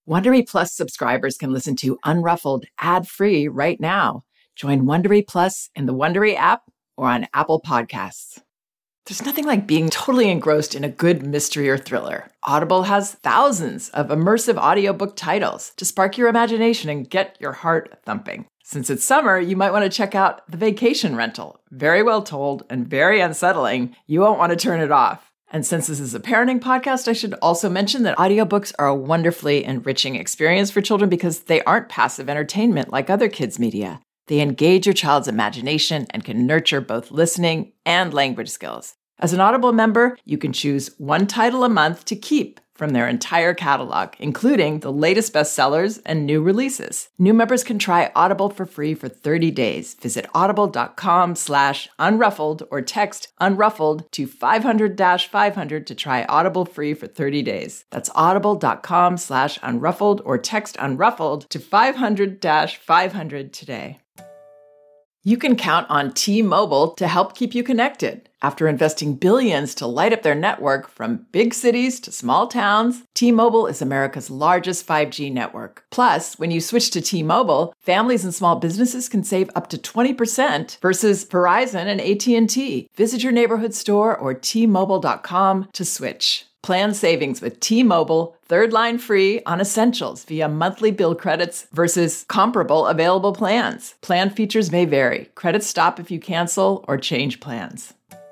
Wondery Plus subscribers can listen to Unruffled ad-free right now. Join Wondery Plus in the Wondery app or on Apple Podcasts. There's nothing like being totally engrossed in a good mystery or thriller. Audible has thousands of immersive audiobook titles to spark your imagination and get your heart thumping. Since it's summer, you might want to check out The Vacation Rental. Very well told and very unsettling. You won't want to turn it off. And since this is a parenting podcast, I should also mention that audiobooks are a wonderfully enriching experience for children because they aren't passive entertainment like other kids' media. They engage your child's imagination and can nurture both listening and language skills. As an Audible member, you can choose one title a month to keep from their entire catalog, including the latest bestsellers and new releases. New members can try Audible for free for 30 days. Visit audible.com/unruffled or text unruffled to 500-500 to try Audible free for 30 days. That's audible.com/unruffled or text unruffled to 500-500 today. You can count on T-Mobile to help keep you connected. After investing billions to light up their network from big cities to small towns, T-Mobile is America's largest 5G network. Plus, when you switch to T-Mobile, families and small businesses can save up to 20% versus Verizon and AT&T. Visit your neighborhood store or T-Mobile.com to switch. Plan savings with T-Mobile, third line free on essentials via monthly bill credits versus comparable available plans. Plan features may vary. Credits stop if you cancel or change plans.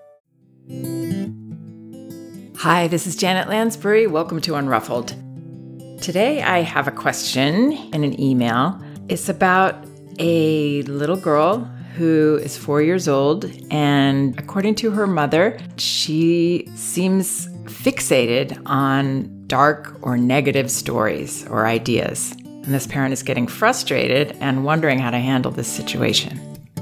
Hi, this is Janet Lansbury. Welcome to Unruffled. Today I have a question in an email. It's about a little girl who is 4 years old, and according to her mother, she seems fixated on dark or negative stories or ideas. And this parent is getting frustrated and wondering how to handle this situation.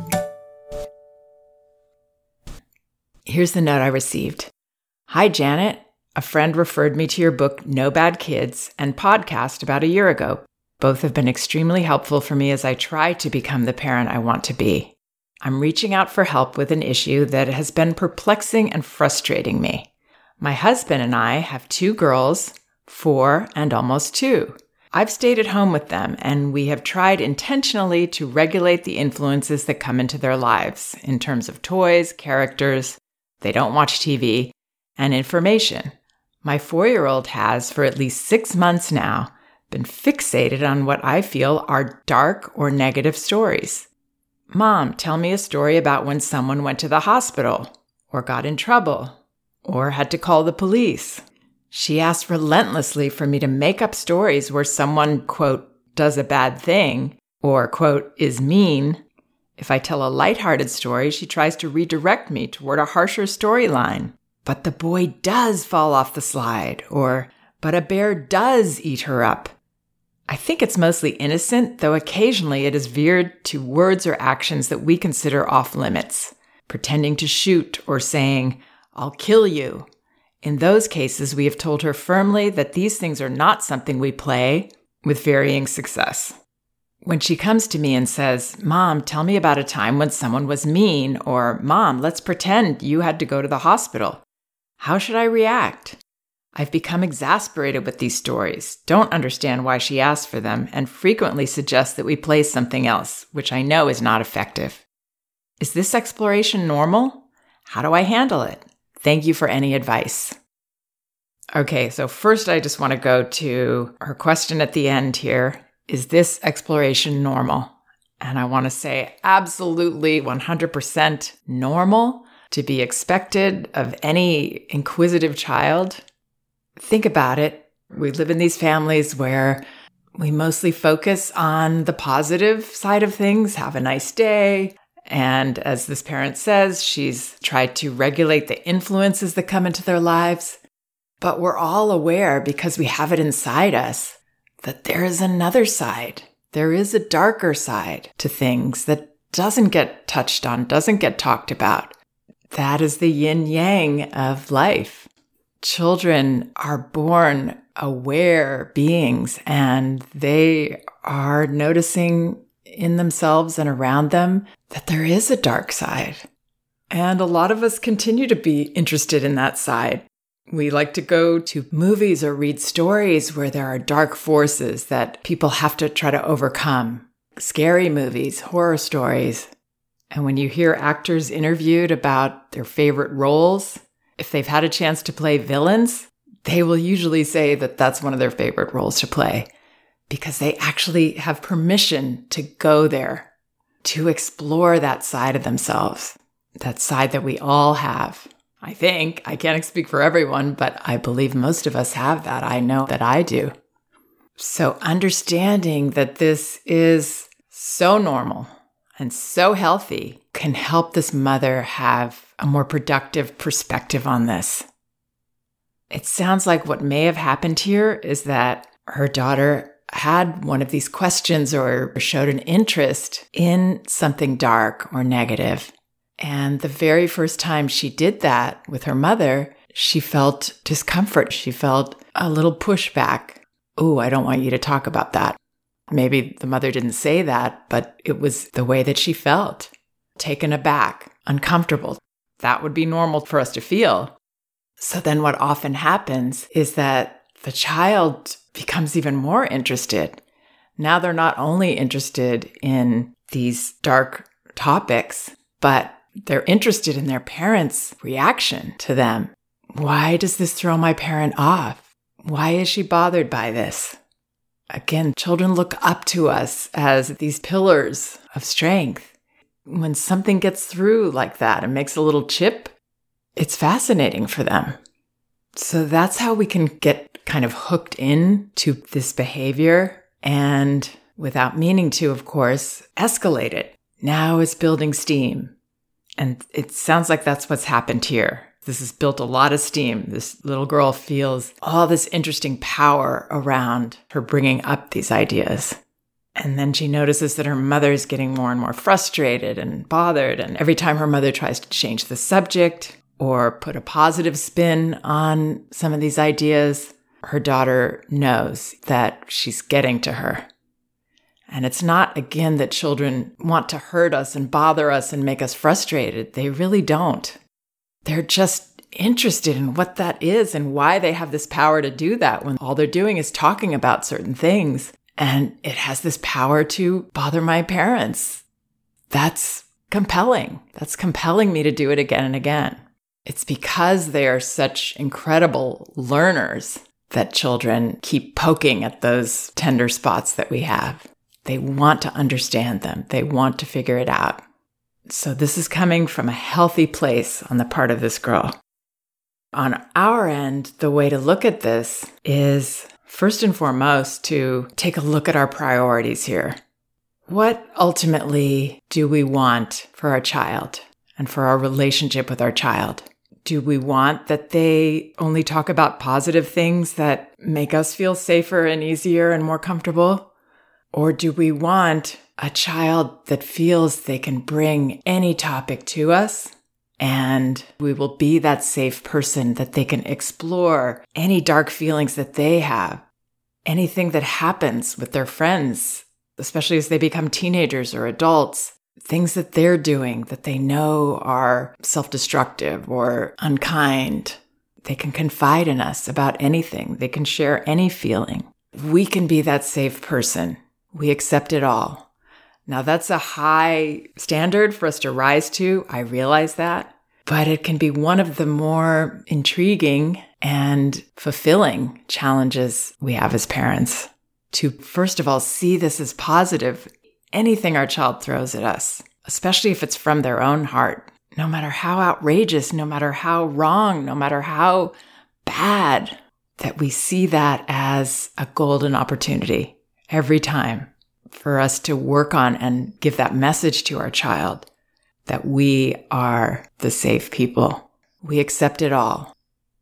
Here's the note I received. Hi, Janet. A friend referred me to your book, No Bad Kids, and podcast about a year ago. Both have been extremely helpful for me as I try to become the parent I want to be. I'm reaching out for help with an issue that has been perplexing and frustrating me. My husband and I have 2 girls, 4 and almost 2. I've stayed at home with them, and we have tried intentionally to regulate the influences that come into their lives in terms of toys, characters, they don't watch TV, and information. My 4-year-old has, for at least 6 months now, been fixated on what I feel are dark or negative stories. Mom, tell me a story about when someone went to the hospital, or got in trouble, or had to call the police. She asked relentlessly for me to make up stories where someone, quote, does a bad thing, or, quote, is mean. If I tell a lighthearted story, she tries to redirect me toward a harsher storyline. But the boy does fall off the slide, or, but a bear does eat her up. I think it's mostly innocent, though occasionally it is veered to words or actions that we consider off limits, pretending to shoot or saying, I'll kill you. In those cases, we have told her firmly that these things are not something we play, with varying success. When she comes to me and says, Mom, tell me about a time when someone was mean, or Mom, let's pretend you had to go to the hospital, how should I react? I've become exasperated with these stories, don't understand why she asked for them, and frequently suggest that we play something else, which I know is not effective. Is this exploration normal? How do I handle it? Thank you for any advice. Okay, so first I just want to go to her question at the end here. Is this exploration normal? And I want to say absolutely 100% normal, to be expected of any inquisitive child. Think about it. We live in these families where we mostly focus on the positive side of things, have a nice day. And as this parent says, she's tried to regulate the influences that come into their lives. But we're all aware, because we have it inside us, that there is another side. There is a darker side to things that doesn't get touched on, doesn't get talked about. That is the yin-yang of life. Children are born aware beings, and they are noticing in themselves and around them that there is a dark side. And a lot of us continue to be interested in that side. We like to go to movies or read stories where there are dark forces that people have to try to overcome. Scary movies, horror stories. And when you hear actors interviewed about their favorite roles, if they've had a chance to play villains, they will usually say that that's one of their favorite roles to play because they actually have permission to go there, to explore that side of themselves, that side that we all have. I think, I can't speak for everyone, but I believe most of us have that. I know that I do. So understanding that this is so normal and so healthy can help this mother have a more productive perspective on this. It sounds like what may have happened here is that her daughter had one of these questions or showed an interest in something dark or negative. And the very first time she did that with her mother, she felt discomfort. She felt a little pushback. "Ooh, I don't want you to talk about that." Maybe the mother didn't say that, but it was the way that she felt. Taken aback, uncomfortable. That would be normal for us to feel. So then what often happens is that the child becomes even more interested. Now they're not only interested in these dark topics, but they're interested in their parents' reaction to them. Why does this throw my parent off? Why is she bothered by this? Again, children look up to us as these pillars of strength. When something gets through like that and makes a little chip, it's fascinating for them. So that's how we can get kind of hooked into this behavior and, without meaning to, of course, escalate it. Now it's building steam. And it sounds like that's what's happened here. This has built a lot of steam. This little girl feels all this interesting power around her bringing up these ideas. And then she notices that her mother is getting more and more frustrated and bothered. And every time her mother tries to change the subject or put a positive spin on some of these ideas, her daughter knows that she's getting to her. And it's not, again, that children want to hurt us and bother us and make us frustrated. They really don't. They're just interested in what that is and why they have this power to do that when all they're doing is talking about certain things. And it has this power to bother my parents. That's compelling. That's compelling me to do it again and again. It's because they are such incredible learners that children keep poking at those tender spots that we have. They want to understand them. They want to figure it out. So this is coming from a healthy place on the part of this girl. On our end, the way to look at this is, first and foremost, to take a look at our priorities here. What ultimately do we want for our child and for our relationship with our child? Do we want that they only talk about positive things that make us feel safer and easier and more comfortable? Or do we want a child that feels they can bring any topic to us and we will be that safe person that they can explore any dark feelings that they have, anything that happens with their friends, especially as they become teenagers or adults, things that they're doing that they know are self-destructive or unkind. They can confide in us about anything. They can share any feeling. We can be that safe person. We accept it all. Now, that's a high standard for us to rise to. I realize that. But it can be one of the more intriguing and fulfilling challenges we have as parents. To, first of all, see this as positive. Anything our child throws at us, especially if it's from their own heart, no matter how outrageous, no matter how wrong, no matter how bad, that we see that as a golden opportunity every time for us to work on and give that message to our child that we are the safe people. We accept it all.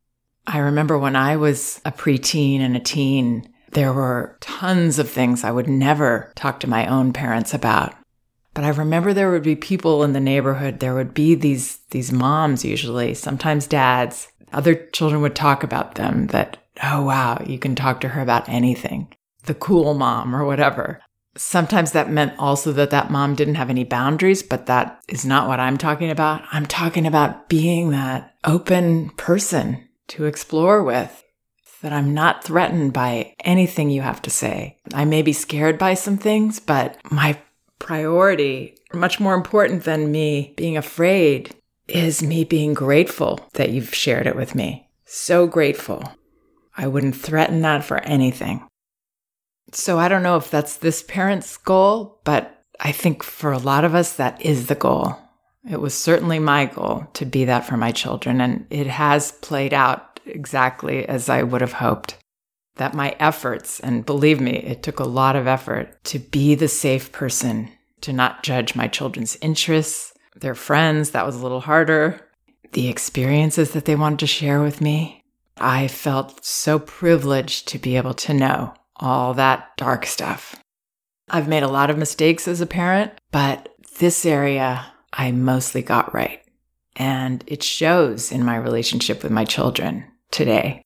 I remember when I was a preteen and a teen, there were tons of things I would never talk to my own parents about. But I remember there would be people in the neighborhood. There would be these moms usually, sometimes dads. Other children would talk about them that, oh, wow, you can talk to her about anything. The cool mom or whatever. Sometimes that meant also that mom didn't have any boundaries, but that is not what I'm talking about. I'm talking about being that open person to explore with, that I'm not threatened by anything you have to say. I may be scared by some things, but my priority, much more important than me being afraid, is me being grateful that you've shared it with me. So grateful. I wouldn't threaten that for anything. So I don't know if that's this parent's goal, but I think for a lot of us, that is the goal. It was certainly my goal to be that for my children, and it has played out exactly as I would have hoped. That my efforts, and believe me, it took a lot of effort to be the safe person, to not judge my children's interests, their friends, that was a little harder, the experiences that they wanted to share with me. I felt so privileged to be able to know all that dark stuff. I've made a lot of mistakes as a parent, but this area I mostly got right. And it shows in my relationship with my children today.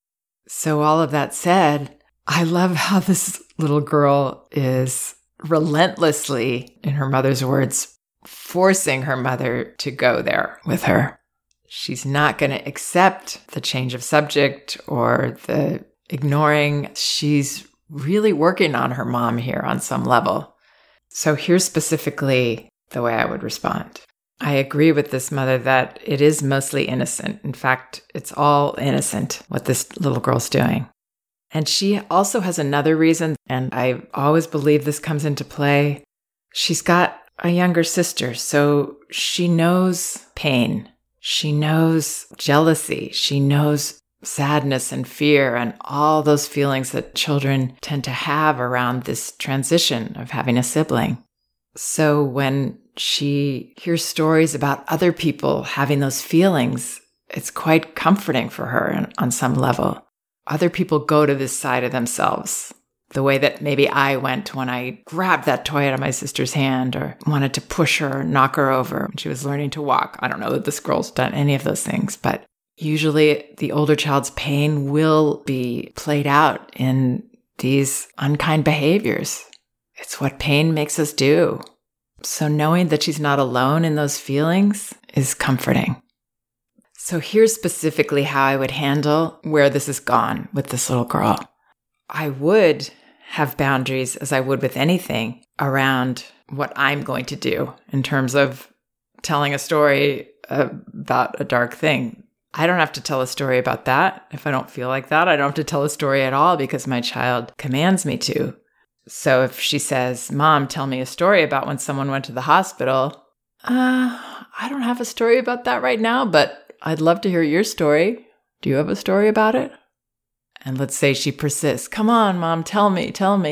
So all of that said, I love how this little girl is relentlessly, in her mother's words, forcing her mother to go there with her. She's not going to accept the change of subject or the ignoring. She's really working on her mom here on some level. So here's specifically the way I would respond. I agree with this mother that it is mostly innocent. In fact, it's all innocent what this little girl's doing. And she also has another reason, and I always believe this comes into play. She's got a younger sister, so she knows pain. She knows jealousy. She knows sadness and fear and all those feelings that children tend to have around this transition of having a sibling. So when she hears stories about other people having those feelings, it's quite comforting for her on some level. Other people go to this side of themselves, the way that maybe I went when I grabbed that toy out of my sister's hand or wanted to push her or knock her over when she was learning to walk. I don't know that this girl's done any of those things, but usually the older child's pain will be played out in these unkind behaviors. It's what pain makes us do. So knowing that she's not alone in those feelings is comforting. So here's specifically how I would handle where this has gone with this little girl. I would have boundaries, as I would with anything, around what I'm going to do in terms of telling a story about a dark thing. I don't have to tell a story about that. If I don't feel like that, I don't have to tell a story at all because my child commands me to. So if she says, "Mom, tell me a story about when someone went to the hospital," I don't have a story about that right now, but I'd love to hear your story. Do you have a story about it? And let's say she persists. "Come on, Mom, tell me.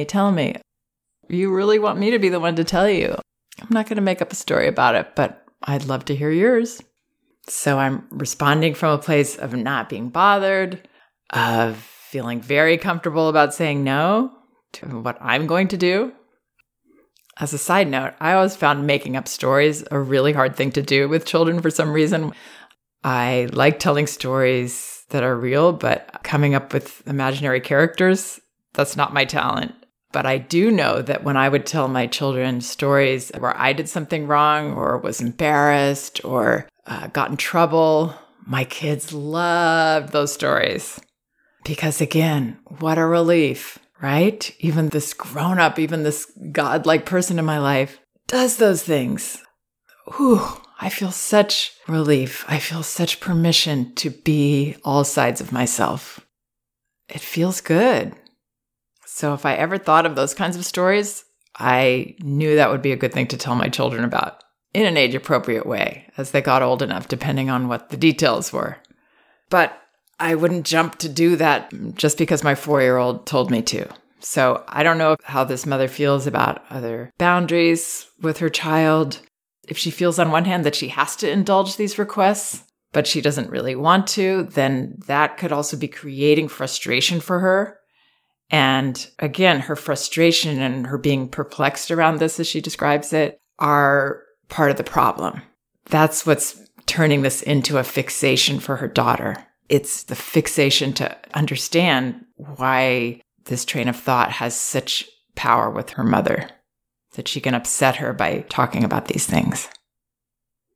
You really want me to be the one to tell you. I'm not going to make up a story about it, but I'd love to hear yours." So I'm responding from a place of not being bothered, of feeling very comfortable about saying no to what I'm going to do. As a side note, I always found making up stories a really hard thing to do with children for some reason. I like telling stories that are real, but coming up with imaginary characters, that's not my talent. But I do know that when I would tell my children stories where I did something wrong or was embarrassed or got in trouble, my kids loved those stories. Because again, what a relief, right? Even this grown-up, even this godlike person in my life does those things. Whew, I feel such relief. I feel such permission to be all sides of myself. It feels good. So if I ever thought of those kinds of stories, I knew that would be a good thing to tell my children about in an age-appropriate way as they got old enough, depending on what the details were. But I wouldn't jump to do that just because my 4-year-old told me to. So I don't know how this mother feels about other boundaries with her child. If she feels on one hand that she has to indulge these requests, but she doesn't really want to, then that could also be creating frustration for her. And again, her frustration and her being perplexed around this, as she describes it, are part of the problem. That's what's turning this into a fixation for her daughter. It's the fixation to understand why this train of thought has such power with her mother, that she can upset her by talking about these things.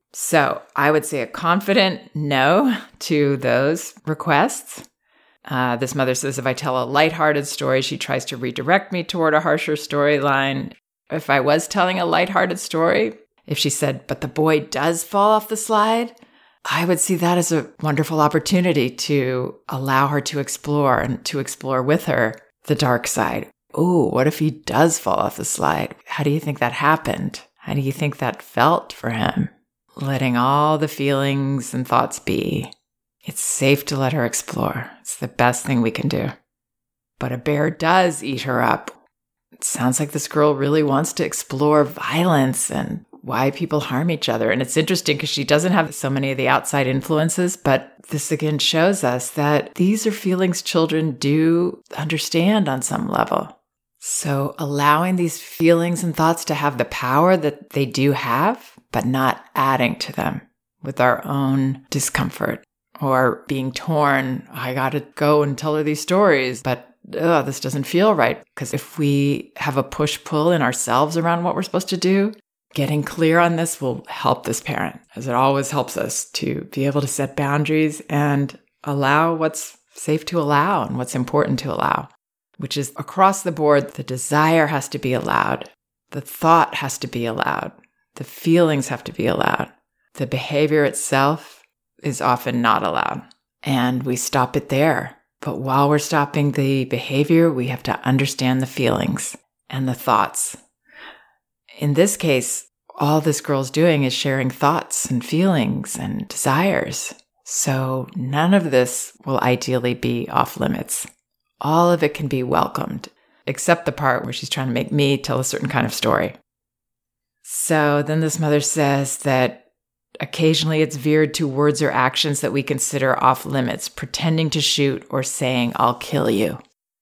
So I would say a confident no to those requests. This mother says, if I tell a lighthearted story, she tries to redirect me toward a harsher storyline. If I was telling a lighthearted story, if she said, but the boy does fall off the slide, I would see that as a wonderful opportunity to allow her to explore and to explore with her the dark side. Oh, what if he does fall off the slide? How do you think that happened? How do you think that felt for him? Letting all the feelings and thoughts be. It's safe to let her explore. It's the best thing we can do. But a bear does eat her up. It sounds like this girl really wants to explore violence and why people harm each other. And it's interesting because she doesn't have so many of the outside influences, but this again shows us that these are feelings children do understand on some level. So allowing these feelings and thoughts to have the power that they do have, but not adding to them with our own discomfort or being torn. I got to go and tell her these stories, but this doesn't feel right. Because if we have a push-pull in ourselves around what we're supposed to do, getting clear on this will help this parent, as it always helps us to be able to set boundaries and allow what's safe to allow and what's important to allow, which is across the board. The desire has to be allowed. The thought has to be allowed. The feelings have to be allowed. The behavior itself is often not allowed. And we stop it there. But while we're stopping the behavior, we have to understand the feelings and the thoughts. In this case, all this girl's doing is sharing thoughts and feelings and desires. So none of this will ideally be off limits. All of it can be welcomed, except the part where she's trying to make me tell a certain kind of story. So then this mother says that occasionally it's veered to words or actions that we consider off limits, pretending to shoot or saying, I'll kill you.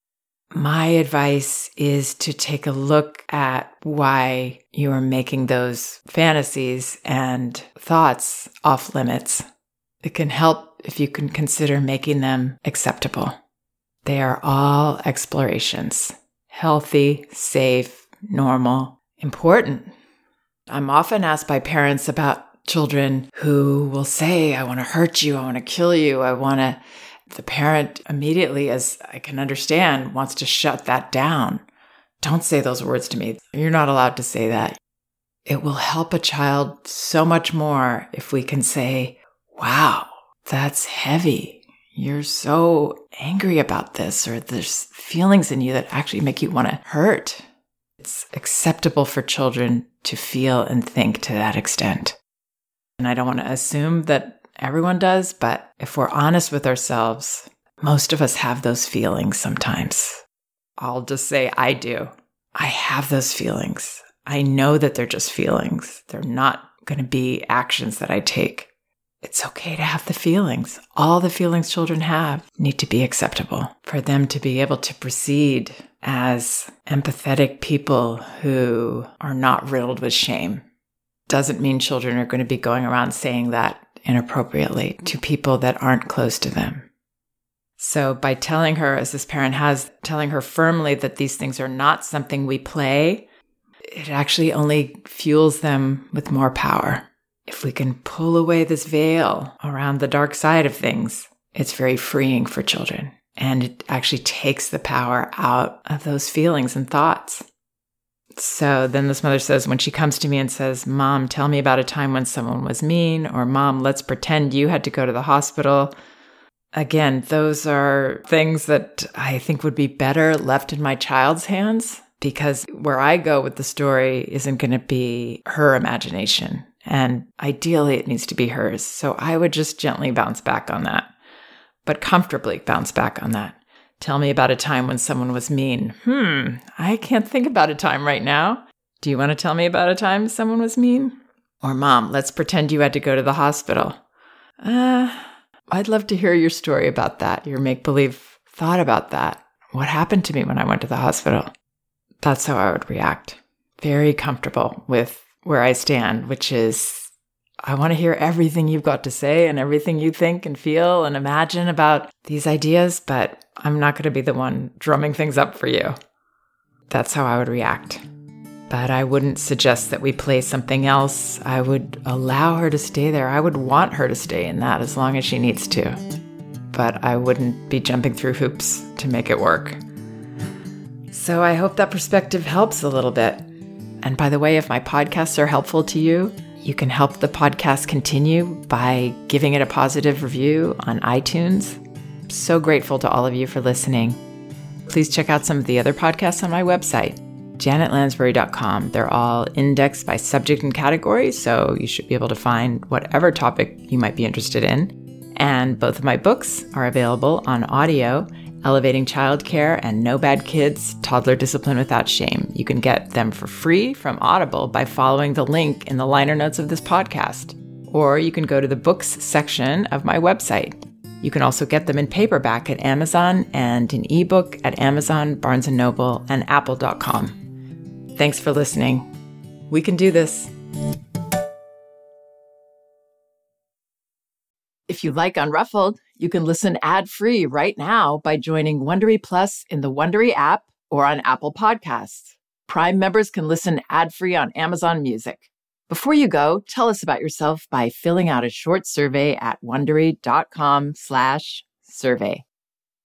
My advice is to take a look at why you are making those fantasies and thoughts off limits. It can help if you can consider making them acceptable. They are all explorations. Healthy, safe, normal, important. I'm often asked by parents about children who will say, I want to hurt you, I want to kill you, the parent immediately, as I can understand, wants to shut that down. Don't say those words to me. You're not allowed to say that. It will help a child so much more if we can say, wow, that's heavy. You're so angry about this, or there's feelings in you that actually make you want to hurt. It's acceptable for children to feel and think to that extent. And I don't want to assume that everyone does, but if we're honest with ourselves, most of us have those feelings sometimes. I'll just say I do. I have those feelings. I know that they're just feelings. They're not going to be actions that I take. It's okay to have the feelings. All the feelings children have need to be acceptable for them to be able to proceed as empathetic people who are not riddled with shame. Doesn't mean children are going to be going around saying that inappropriately to people that aren't close to them. So by telling her, as this parent has, telling her firmly that these things are not something we play, it actually only fuels them with more power. If we can pull away this veil around the dark side of things, it's very freeing for children. And it actually takes the power out of those feelings and thoughts. So then this mother says, when she comes to me and says, Mom, tell me about a time when someone was mean, or Mom, let's pretend you had to go to the hospital. Again, those are things that I think would be better left in my child's hands, because where I go with the story isn't going to be her imagination. And ideally, it needs to be hers. So I would just gently bounce back on that, but comfortably bounce back on that. Tell me about a time when someone was mean. I can't think about a time right now. Do you want to tell me about a time someone was mean? Or Mom, let's pretend you had to go to the hospital. I'd love to hear your story about that, your make-believe thought about that. What happened to me when I went to the hospital? That's how I would react. Very comfortable with where I stand, which is, I want to hear everything you've got to say and everything you think and feel and imagine about these ideas, but I'm not going to be the one drumming things up for you. That's how I would react. but I wouldn't suggest that we play something else. I would allow her to stay there. I would want her to stay in that as long as she needs to. But I wouldn't be jumping through hoops to make it work. So I hope that perspective helps a little bit. And by the way, if my podcasts are helpful to you, you can help the podcast continue by giving it a positive review on iTunes. I'm so grateful to all of you for listening. Please check out some of the other podcasts on my website, janetlansbury.com. They're all indexed by subject and category, so you should be able to find whatever topic you might be interested in. And both of my books are available on audio, Elevating Childcare and No Bad Kids, Toddler Discipline Without Shame. You can get them for free from Audible by following the link in the liner notes of this podcast. Or you can go to the books section of my website. You can also get them in paperback at Amazon and in ebook at Amazon, Barnes & Noble, and Apple.com. Thanks for listening. We can do this. If you like Unruffled, you can listen ad-free right now by joining Wondery Plus in the Wondery app or on Apple Podcasts. Prime members can listen ad-free on Amazon Music. Before you go, tell us about yourself by filling out a short survey at Wondery.com/survey.